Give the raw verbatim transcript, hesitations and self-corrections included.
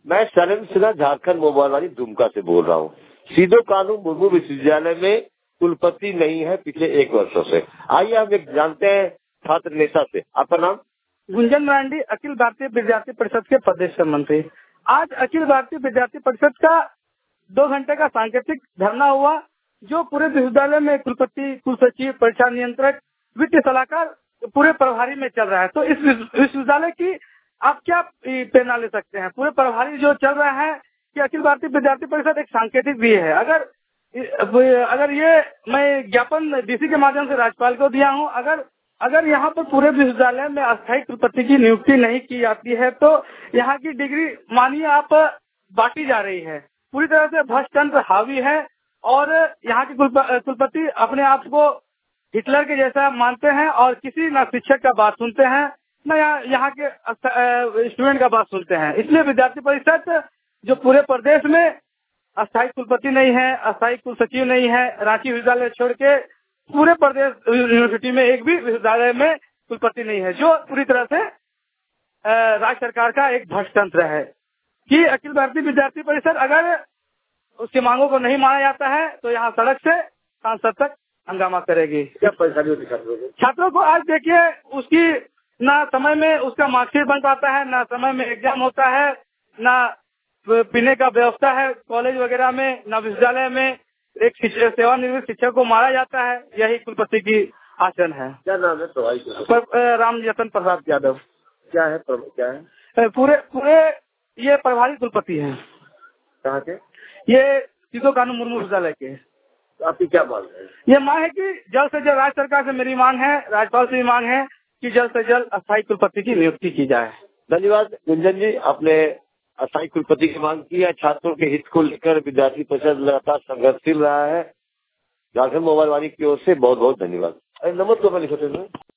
मैं शैलेंद्र सिन्हा झारखंड मोबाइल वाली दुमका से बोल रहा हूँ। सीधो कानू मुर्मू विश्वविद्यालय में कुलपति नहीं है पिछले एक वर्षों से। आइए हम एक जानते हैं छात्र नेता से। आपका नाम? गुंजन मरांडी, अखिल भारतीय विद्यार्थी परिषद के प्रदेश मंत्री। आज अखिल भारतीय विद्यार्थी परिषद का दो घंटे का सांकेतिक धरना हुआ, जो पूरे विश्वविद्यालय में कुलपति, कुलसचिव, परीक्षा नियंत्रक, वित्तीय सलाहकार पूरे प्रभारी में चल रहा है। तो इस विश्वविद्यालय की आप क्या प्रेरणा ले सकते हैं? पूरे प्रभारी जो चल रहा है कि अखिल भारतीय विद्यार्थी परिषद एक सांकेतिक भी है। अगर अगर ये मैं ज्ञापन डीसी के माध्यम से राज्यपाल को दिया हूँ, अगर अगर यहाँ पर पूरे विश्वविद्यालय में अस्थायी कुलपति की नियुक्ति नहीं की जाती है तो यहाँ की डिग्री मानिए आप बांटी जा रही है। पूरी तरह से भ्रष्ट तंत्र हावी है और यहाँ के कुलपति अपने आप को हिटलर के जैसा मानते हैं और किसी न शिक्षक का बात सुनते हैं न यहाँ के स्टूडेंट का बात सुनते हैं। इसलिए विद्यार्थी परिषद जो पूरे प्रदेश में अस्थायी कुलपति नहीं है, अस्थायी कुलसचिव नहीं है, रांची विश्वविद्यालय छोड़ के पूरे प्रदेश यूनिवर्सिटी में एक भी विश्वविद्यालय में कुलपति नहीं है, जो पूरी तरह से राज्य सरकार का एक भ्रष्ट तंत्र है कि अखिल भारतीय विद्यार्थी परिषद अगर उसकी मांगों को नहीं माना जाता है तो यहाँ सड़क से सांसद तक हंगामा करेगी। क्या परेशानी होती छात्रों को? छात्रों को आज देखिए, उसकी ना समय में उसका मार्कशीट बन पाता है, ना समय में एग्जाम होता है, ना पीने का व्यवस्था है कॉलेज वगैरह में, ना विश्वविद्यालय में एक सेवानिवृत्त शिक्षक को मारा जाता है। यही कुलपति की आचरण है। क्या नाम है प्रभारी? राम जतन प्रसाद यादव। क्या है क्या है? पूरे पूरे ये प्रभारी कुलपति हैं। कहाँ के? ये सीधो कानू मुर्मू विश्वविद्यालय के। आपकी क्या मांग है? ये मांग है कि जल्द से जल्द राज्य सरकार से मेरी मांग है, राज्यपाल से भी मांग है कि जल्द से जल्द अस्थायी कुलपति की नियुक्ति की जाए। धन्यवाद गुंजन जी, आपने अस्थायी कुलपति की मांग की है। छात्रों के हित को लेकर विद्यार्थी परिषद लगातार संघर्षशील रहा है। झारखंड मोबाइल वाली की ओर से बहुत बहुत धन्यवाद। नमस्ते।